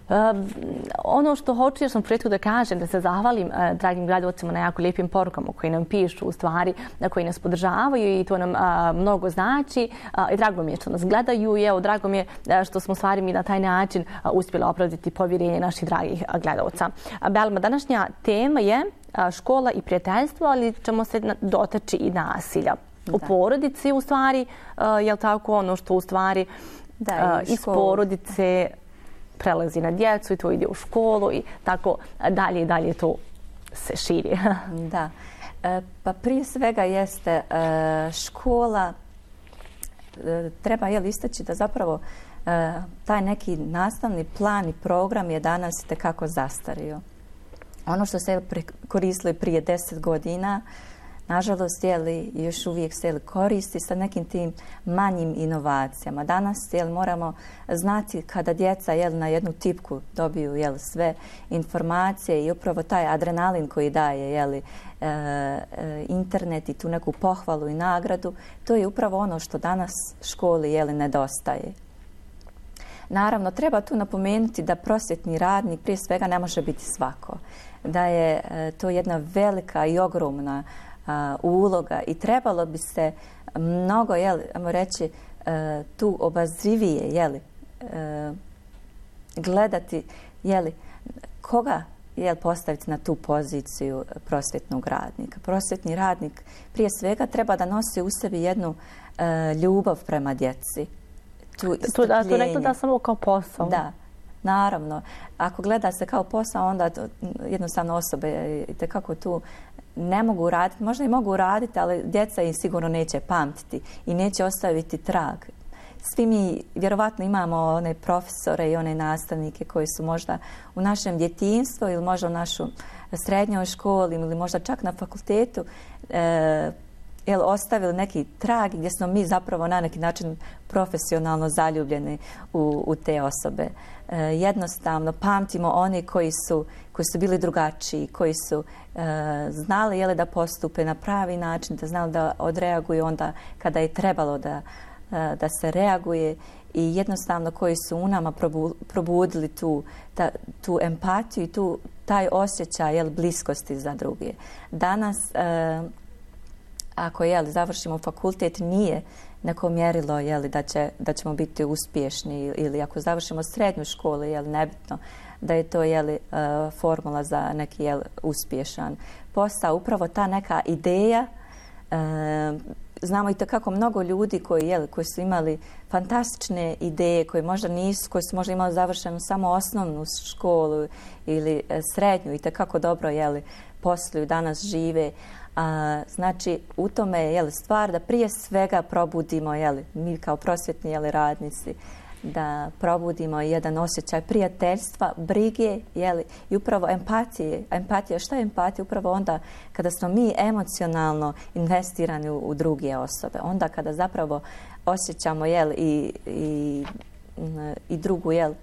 M: Ono što hoću, jer sam u početku da kažem, da se zahvalim uh, dragim gledalcima na jako lijepim porukama koji nam pišu, u stvari, na koji nas podržavaju i to nam uh, mnogo znači. Uh, I drago mi je što nas gledaju i evo, drago mi je uh, što smo u stvari mi na taj način uh, uspjeli opravdati povjerenje naših dragih uh, gledalca. Uh, Belma, današnja tema je uh, škola i prijateljstvo, ali ćemo se dotaći i nasilja. Da. U porodici, u stvari, uh, je li tako ono što u stvari
N: da,
M: uh, iz porodice prelazi na djecu i to ide u školu i tako dalje i dalje to se širi.
N: Da. E, pa prije svega jeste e, škola, e, treba je istaći da zapravo e, taj neki nastavni plan i program je danas tekako zastario. Ono što se koristilo prije deset godina, nažalost, jeli, još uvijek se koristi sa nekim tim manjim inovacijama. Danas jeli, moramo znati kada djeca jeli, na jednu tipku dobiju jeli, sve informacije i upravo taj adrenalin koji daje jeli, e, e, internet i tu neku pohvalu i nagradu, to je upravo ono što danas školi jeli, nedostaje. Naravno, treba tu napomenuti da prosvjetni radnik prije svega ne može biti svako. Da je e, to jedna velika i ogromna a, uloga i trebalo bi se mnogo, jeli, ajmo reći, e, tu obazrivije, jeli, e, gledati, jeli, koga jel, postaviti na tu poziciju prosvjetnog radnika. Prosvjetni radnik prije svega treba da nosi u sebi jednu e, ljubav prema djeci. Tu,
M: tu da, tu rekla da samo kao posao.
N: Da, naravno. Ako gleda se kao posao, onda to, jednostavno osobe itekako tu ne mogu raditi. Možda i mogu raditi, ali djeca im sigurno neće pamtiti i neće ostaviti trag. Svi mi vjerovatno imamo one profesore i one nastavnike koji su možda u našem djetinjstvu ili možda u našoj srednjoj školi ili možda čak na fakultetu e, jel, ostavili neki trag gdje smo mi zapravo na neki način profesionalno zaljubljeni u, u te osobe. E, jednostavno pamtimo oni koji su, koji su bili drugačiji, koji su e, znali jel, da postupe na pravi način, da znali da odreaguju onda kada je trebalo da, e, da se reaguje i jednostavno koji su u nama probu, probudili tu, ta, tu empatiju i tu, taj osjećaj jel, bliskosti za druge. Danas e, ako jeli, završimo fakultet, nije neko mjerilo jeli, da, će, da ćemo biti uspješni ili ako završimo srednju školu, jeli, nebitno da je to jeli, uh, formula za neki jeli, uspješan posao. Upravo ta neka ideja, uh, znamo i kako mnogo ljudi koji, jeli, koji su imali fantastične ideje, koji možda nisu, koji su možda imali završenu samo osnovnu školu ili uh, srednju i kako dobro jeli, posluju, danas žive. A, znači, u tome je jeli, stvar da prije svega probudimo, jeli, mi kao prosvjetni jeli, radnici, da probudimo jedan osjećaj prijateljstva, brige jeli, i upravo empatije. Empatija, šta je empatija? Upravo onda kada smo mi emocionalno investirani u, u druge osobe. Onda kada zapravo osjećamo jeli, i, i, i drugu jeli,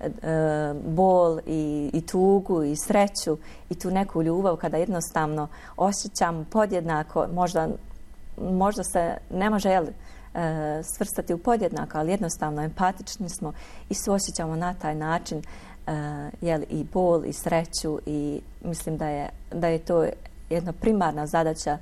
N: bol i, i tugu i sreću i tu neku ljubav kada jednostavno osjećam podjednako, možda, možda se ne može jel, svrstati u podjednako, ali jednostavno empatični smo i suosjećamo na taj način jel, i bol i sreću i mislim da je, da je to jedna primarna zadaća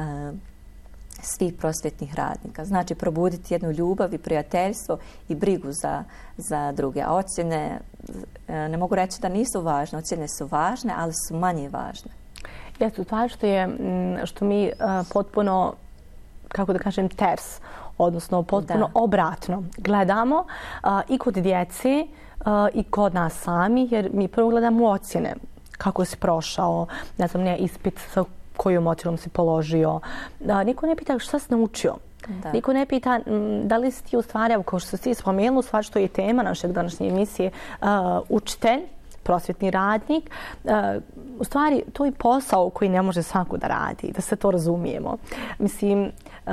N: svih prosvjetnih radnika. Znači probuditi jednu ljubav i prijateljstvo i brigu za, za druge. A ocjene, ne mogu reći da nisu važne, ocjene su važne, ali su manje važne.
M: Jeste, to što je što mi uh, potpuno, kako da kažem, ters, odnosno potpuno da. obratno gledamo uh, i kod djece uh, i kod nas sami, jer mi prvo gledamo ocjene. Kako si prošao, ne znam, ne, ispit sa kojom ocjenom si položio. Da, niko ne pita šta si naučio. Da. Niko ne pita m, da li si ti u stvari, kao što si spomenula, u stvari što je tema našeg današnje emisije, uh, učitelj, prosvjetni radnik. Uh, u stvari, to je posao koji ne može svako da radi, da se to razumijemo. Mislim, uh,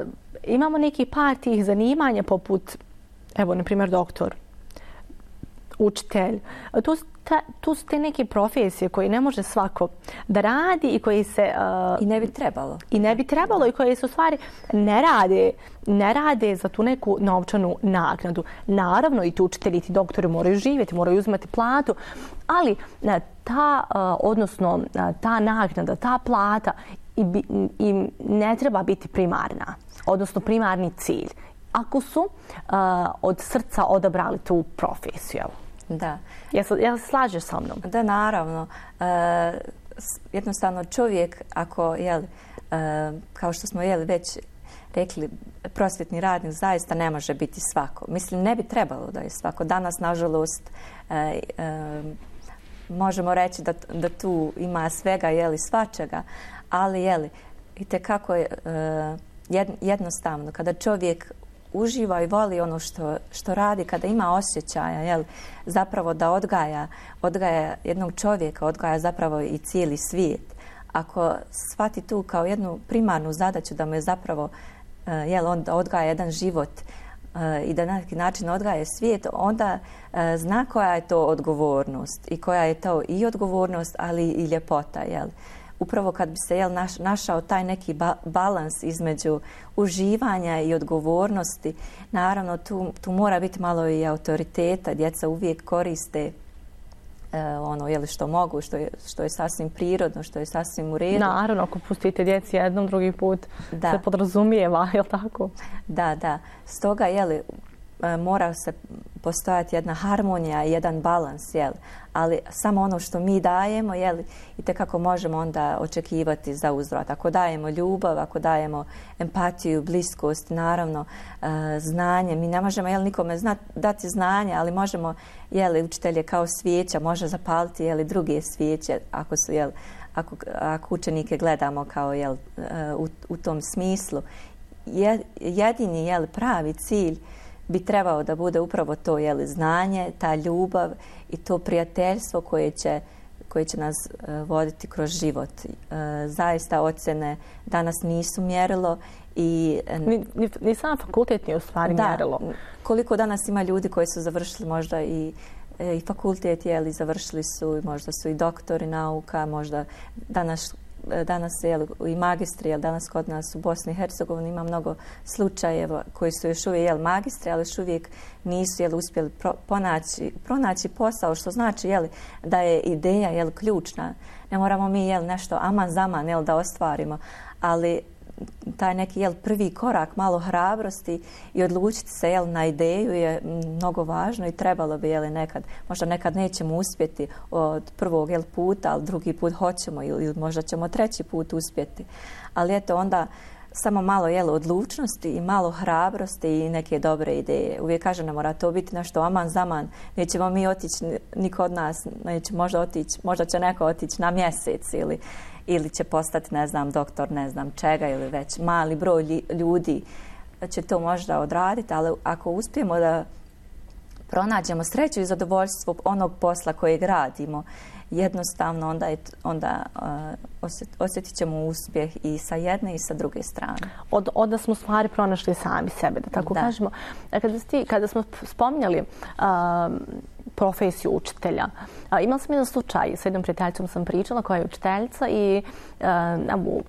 M: imamo neki par tih zanimanja poput, evo, na primjer, doktor. učitelj. Tu, ta, tu su te neke profesije koje ne može svako da radi i koji se... Uh,
N: I ne bi trebalo.
M: I ne bi trebalo i koje se u stvari ne rade, ne rade za tu neku novčanu naknadu. Naravno i ti učitelji i ti doktori moraju živjeti, moraju uzimati platu, ali ta, uh, odnosno uh, ta naknada, ta plata i, bi, i ne treba biti primarna, odnosno primarni cilj. Ako su uh, od srca odabrali tu profesiju.
N: Da.
M: Jel se, jel se slažeš sa mnom?
N: Da, naravno. Uh, jednostavno čovjek, ako, jel, uh, kao što smo jel, već rekli, prosvjetni radnik zaista ne može biti svako. Mislim, ne bi trebalo da je svako. Danas, nažalost, uh, uh, možemo reći da, da tu ima svega, jeli, svačega, ali, jeli, itekako je uh, jednostavno. Kada čovjek uživa i voli ono što, što radi, kada ima osjećaja, jel, zapravo da odgaja, odgaja jednog čovjeka, odgaja zapravo i cijeli svijet. Ako shvati tu kao jednu primarnu zadaću da mu je zapravo, jel, on odgaja jedan život i da na neki način odgaja svijet, onda zna koja je to odgovornost i koja je to i odgovornost, ali i ljepota, jel. Upravo kad bi se jel, naš, našao taj neki ba, balans između uživanja i odgovornosti, naravno tu, tu mora biti malo i autoriteta. Djeca uvijek koriste e, ono jel, što mogu, što je, što je sasvim prirodno, što je sasvim u redu.
M: Naravno, ako pustite djeci jednom, drugi put
N: da.
M: se podrazumijeva, je li tako?
N: Da, da. Stoga, jeli, mora se postojati jedna harmonija i jedan balans, jel? Ali samo ono što mi dajemo, jel, i tekako možemo onda očekivati za uzvrat. Ako dajemo ljubav, ako dajemo empatiju, bliskost, naravno znanje, mi ne možemo, jel, nikome znat, dati znanje, ali možemo, jel, učitelje kao svijeća, može zapaliti, jel, druge svijeće, ako su, jel, ako, ako učenike gledamo kao, jel, u, u tom smislu. Jedini, jel, pravi cilj bi trebao da bude upravo to, jeli, znanje, ta ljubav i to prijateljstvo koje će, koje će nas uh, voditi kroz život. Uh, zaista ocjene danas nisu mjerilo i...
M: Ni, ni, ni sam fakultet nije u stvari
N: da,
M: mjerilo.
N: Koliko danas ima ljudi koji su završili možda i, i fakultet, jeli, završili su, možda su i doktori nauka, možda danas danas jel, i magistri, jel, danas kod nas u Bosni i Hercegovini ima mnogo slučajeva koji su još uvijek jel, magistri, ali još uvijek nisu jel, uspjeli pro, ponaći, pronaći posao, što znači jel, da je ideja jel, ključna. Ne moramo mi jel, nešto aman zaman jel, da ostvarimo, ali taj neki jel, prvi korak, malo hrabrosti i odlučiti se jel, na ideju je mnogo važno i trebalo bi jel, nekad, možda nekad nećemo uspjeti od prvog jel, puta, ali drugi put hoćemo ili možda ćemo treći put uspjeti. Ali eto onda samo malo jel, odlučnosti i malo hrabrosti i neke dobre ideje. Uvijek kažem, ne mora to biti nešto aman zaman. Nećemo mi otići, niko od nas neće možda otići, možda će neko otići na mjesec ili ili će postati, ne znam, doktor, ne znam čega, ili već mali broj ljudi će to možda odraditi, ali ako uspijemo da pronađemo sreću i zadovoljstvo onog posla kojeg radimo, jednostavno onda, je, onda uh, osjet, osjetit ćemo uspjeh i sa jedne i sa druge strane.
M: Od, onda smo stvari pronašli sami sebe, da tako da. kažemo. Kada, sti, kada smo spominjali uh, profesiju učitelja, uh, imala sam jedan slučaj, sa jednom prijateljicom sam pričala koja je učiteljica i uh,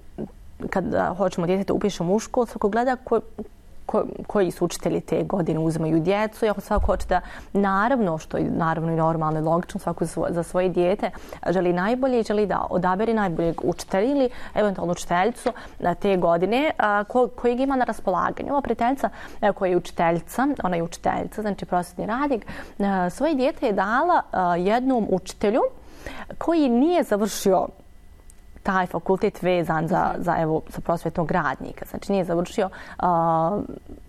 M: kada hoćemo djeteta upišemo u školu, svako gleda ko, ko, koji su učitelji te godine uzimaju djecu i ako svako hoće da, naravno, što je naravno i normalno i logično, svako za svoje dijete želi najbolje i želi da odabere najboljeg učitelja ili eventualno učiteljicu te godine ko, kojeg ima na raspolaganju. Ova prijateljica koja je učiteljica, ona je učiteljica, znači prosvjetni radnik, svoje dijete je dala jednom učitelju koji nije završio taj fakultet vezan za, za, evo, za prosvjetnog radnika. Znači nije završio uh,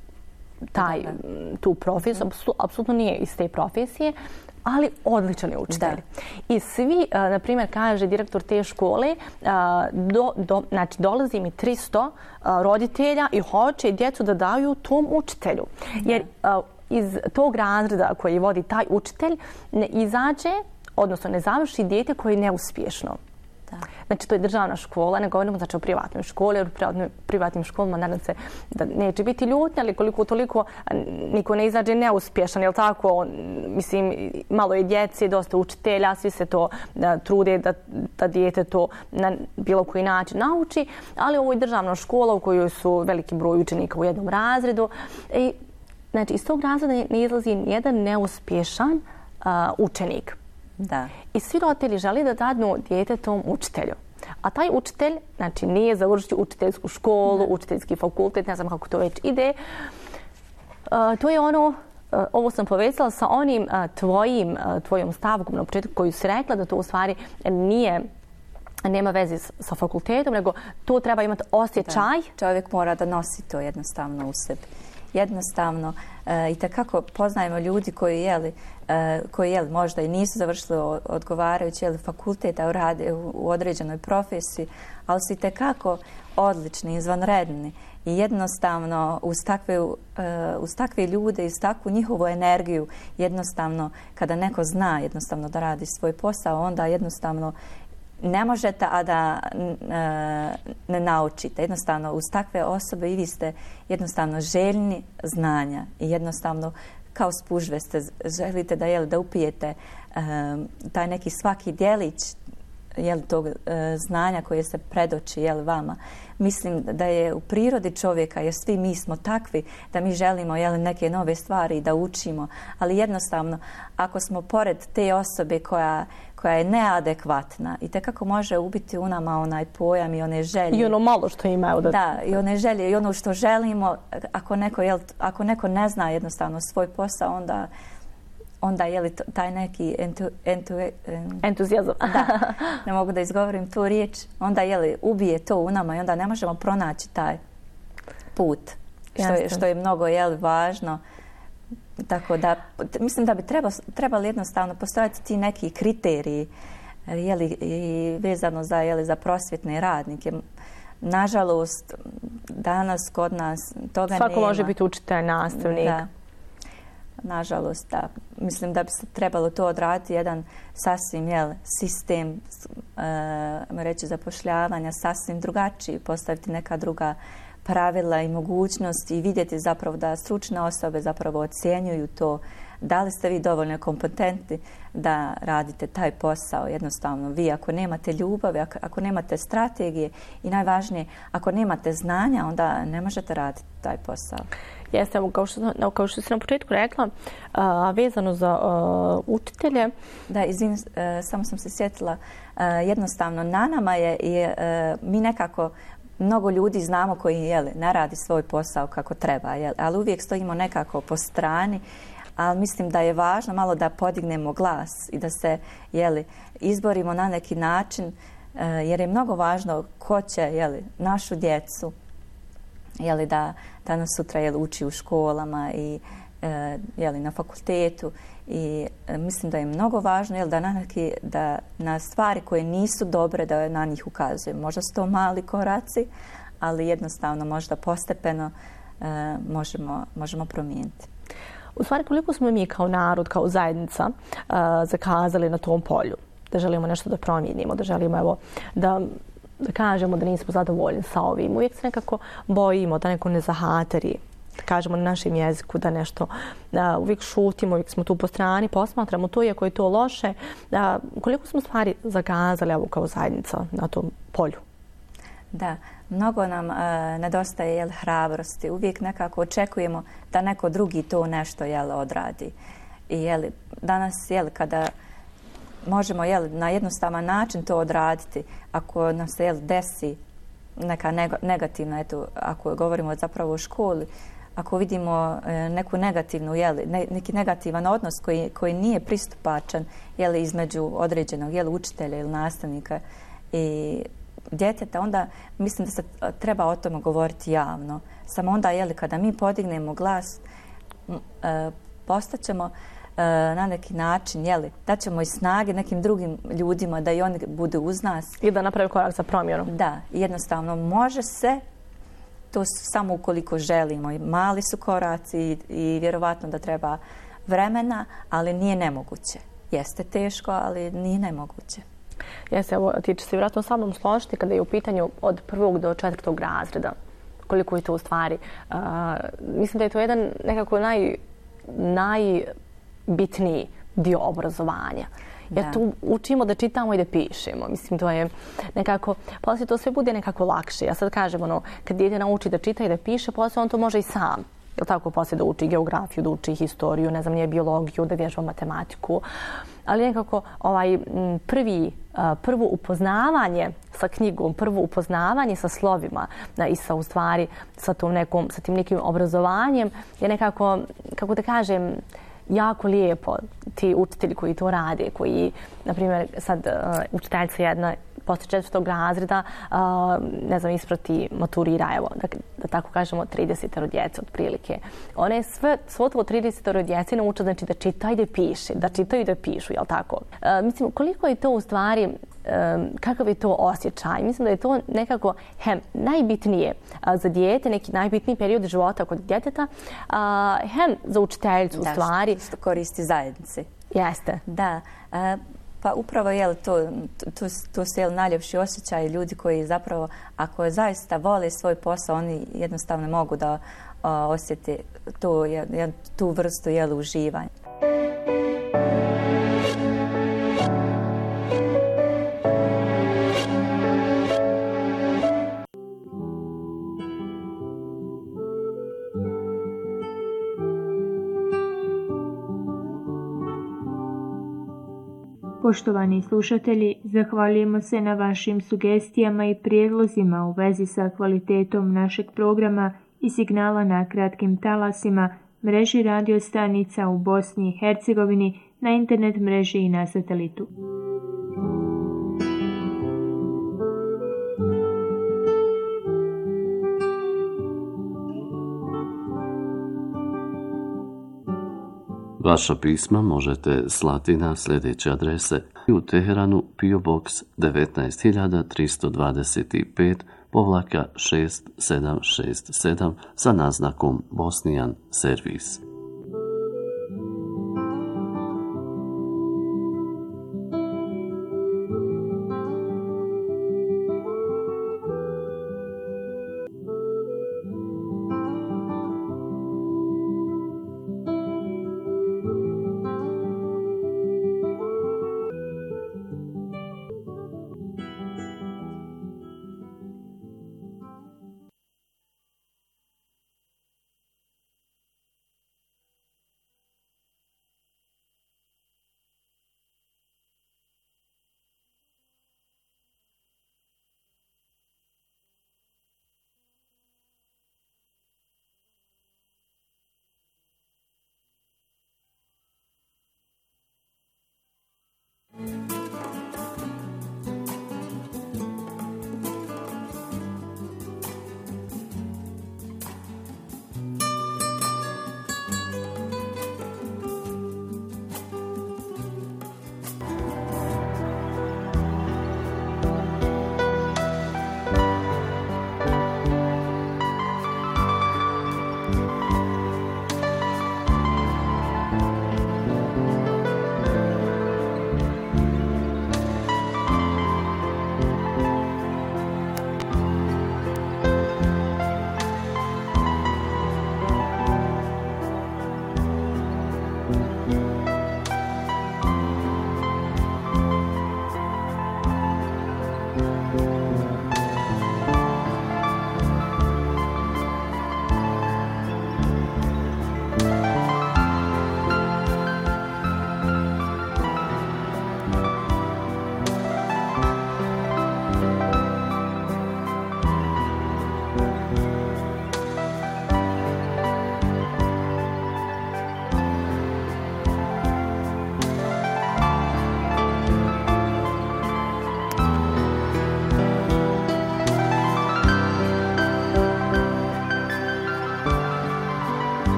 M: taj, tu profesiju, apsolutno nije iz te profesije, ali odličan je učitelj. Da. I svi, uh, na primjer, kaže direktor te škole, uh, do, do, znači dolazi mi tristo uh, roditelja i hoće djecu da daju tom učitelju. Da. Jer uh, iz tog razreda koji vodi taj učitelj ne izađe, odnosno ne završi dijete koje je neuspješno. Da. Znači, to je državna škola, ne govorimo znači o privatnoj školi, jer u privatnim, privatnim školama nadam se da neće biti ljutnja, ali koliko toliko niko ne izađe neuspješan, jel tako? Mislim, malo je djece, dosta učitelja, svi se to da, trude da, da dijete to na bilo koji način nauči, ali ovo je državna škola u kojoj su veliki broj učenika u jednom razredu. I, znači, iz tog razreda ne izlazi nijedan neuspješan a, učenik.
N: Da.
M: I svi roditelji žele da dadnu dijete tom učitelju. A taj učitelj, znači, nije završio učiteljsku školu, da. učiteljski fakultet, ne znam kako to već ide. Uh, to je ono, uh, ovo sam povezala sa onim uh, tvojim, uh, tvojom stavkom na početku koju si rekla da to u stvari nije nema veze sa fakultetom, nego to treba imati osjećaj.
N: Da. Čovjek mora da nosi to jednostavno u sebi. Jednostavno, e, i takako poznajemo ljudi koji jeli, e, koji jeli možda i nisu završili odgovarajući jeli, fakultet, a rade u, u određenoj profesiji, ali su i takako odlični, izvanredni. I jednostavno uz takve, e, uz takve ljude, uz takvu njihovu energiju, jednostavno kada neko zna jednostavno da radi svoj posao, onda jednostavno ne možete, a da e, ne naučite. Jednostavno, uz takve osobe i vi ste jednostavno željni znanja i jednostavno kao spužve ste, želite da, jeli, da upijete e, taj neki svaki djelić jeli, tog e, znanja koje se predoči jeli, vama. Mislim da je u prirodi čovjeka, jer svi mi smo takvi, da mi želimo jeli, neke nove stvari da učimo, ali jednostavno, ako smo pored te osobe koja koja je neadekvatna i tekako može ubiti u nama onaj pojam i one želje.
M: I ono malo što imaju. Da,
N: da i one želje i ono što želimo, ako neko, jel, ako neko ne zna jednostavno svoj posao, onda, onda je li taj neki entu, entu, en,
M: entuzijazam.
N: Da, ne mogu da izgovorim tu riječ. Onda je li ubije to u nama i onda ne možemo pronaći taj put. Što je, što je mnogo je li, važno. Tako da, mislim da bi trebalo, trebali jednostavno postojati ti neki kriteriji jeli, i vezano za, jeli, za prosvjetne radnike. Nažalost, danas kod nas toga
M: Svako
N: nema.
M: Svako može biti učitelj, nastavnik.
N: Da. Nažalost, da. Mislim da bi se trebalo to odraditi jedan sasvim jel, sistem e, reći zapošljavanja, sasvim drugačiji, postaviti neka druga pravila i mogućnosti i vidjeti zapravo da stručne osobe zapravo ocjenjuju to da li ste vi dovoljno kompetentni da radite taj posao. Jednostavno, vi ako nemate ljubavi, ako, ako nemate strategije i najvažnije, ako nemate znanja, onda ne možete raditi taj posao.
M: Jeste, kao što, kao što sam na početku rekla, a, vezano za a, učitelje.
N: Da, izvim, uh, samo sam se sjetila, uh, jednostavno na nama je i uh, mi nekako mnogo ljudi znamo koji jeli, ne radi svoj posao kako treba, jeli, ali uvijek stojimo nekako po strani, ali mislim da je važno malo da podignemo glas i da se jeli, izborimo na neki način, uh, jer je mnogo važno ko će jeli, našu djecu jeli, da danas sutra jeli, uči u školama i uh, jeli, na fakultetu. I e, mislim da je mnogo važno jel, da, na neki, da na stvari koje nisu dobre da na njih ukazujemo. Možda su to mali koraci, ali jednostavno možda postepeno e, možemo, možemo promijeniti.
M: U stvari, koliko smo mi kao narod, kao zajednica e, zakazali na tom polju? Da želimo nešto da promijenimo, da želimo evo, da, da kažemo da nismo zadovoljni sa ovim. Uvijek se nekako bojimo da neko ne zahatari. Kažemo na našem jeziku da nešto da uvijek šutimo, uvijek smo tu po strani, posmatramo to, iako je to loše. Da, koliko smo stvari zakazali evo, kao zajednica na tom polju?
N: Da, mnogo nam e, nedostaje jel, hrabrosti. Uvijek nekako očekujemo da neko drugi to nešto jel, odradi. I jel, danas jel, kada možemo jel, na jednostavan način to odraditi, ako nam se jel, desi neka negativna, eto, ako govorimo zapravo o školi, ako vidimo e, neku negativnu, jeli, ne, neki negativan odnos koji, koji nije pristupačan jeli, između određenog jeli, učitelja ili nastavnika i djeteta, onda mislim da se treba o tome govoriti javno. Samo onda, jeli, kada mi podignemo glas, e, postaćemo e, na neki način, jeli, daćemo i snage nekim drugim ljudima da i oni budu uz nas.
M: I da napravi korak za promjenu.
N: Da, jednostavno može se, to samo ukoliko želimo. I mali su koraci i, i vjerovatno da treba vremena, ali nije nemoguće. Jeste teško, ali nije nemoguće.
M: Jeste, evo, ti će se vjerojatno sa mnom složiti kada je u pitanju od prvog do četvrtog razreda. Koliko je to u stvari. Uh, mislim da je to jedan nekako naj, najbitniji dio obrazovanja. Jer da. Tu učimo da čitamo i da pišemo. Mislim, to je nekako, poslije to sve bude nekako lakše. Ja sad kažem, ono, kad dijete nauči da čita i da piše, poslije on to može i sam. Jel tako, poslije da uči geografiju, da uči historiju, ne znam, nije biologiju, da vježba matematiku. Ali nekako ovaj prvi, prvo upoznavanje sa knjigom, prvo upoznavanje sa slovima i sa u stvari sa, tom nekom, sa tim nekim obrazovanjem je nekako, kako da kažem, jako lijepo. Ti učitelji koji to rade, koji, na primjer, sad učiteljica jedna posle četvrtog razreda, ne znam, isprati, maturira, evo, da, da tako kažemo, tridesetero djece otprilike. One sve, svo to tridesetero djece nauče, znači da čitaju i da piše, da čitaju i da pišu, jel tako? E, mislim, koliko je to u stvari, e, kakav je to osjećaj? Mislim da je to nekako hem, najbitnije a, za dijete, neki najbitniji period života kod djeteta, a, hem za učiteljicu u stvari.
N: Da, što koristi zajednici.
M: Jeste.
N: Da. A, Pa upravo je to, tu, tu su jel, najljepši osjećaj ljudi koji zapravo, ako zaista vole svoj posao, oni jednostavno mogu da o, osjeti tu, jel, tu vrstu jel, uživanja.
O: Poštovani slušatelji, zahvaljujemo se na vašim sugestijama i prijedlozima u vezi sa kvalitetom našeg programa i signala na kratkim talasima, mreži radio stanica u Bosni i Hercegovini, na internet mreži i na satelitu.
D: Vaša pisma možete slati na sljedeće adrese: u Teheranu P O Box devetnaest hiljada tristo dvadeset pet povlaka šest sedam šest sedam sa naznakom Bosnian Servis.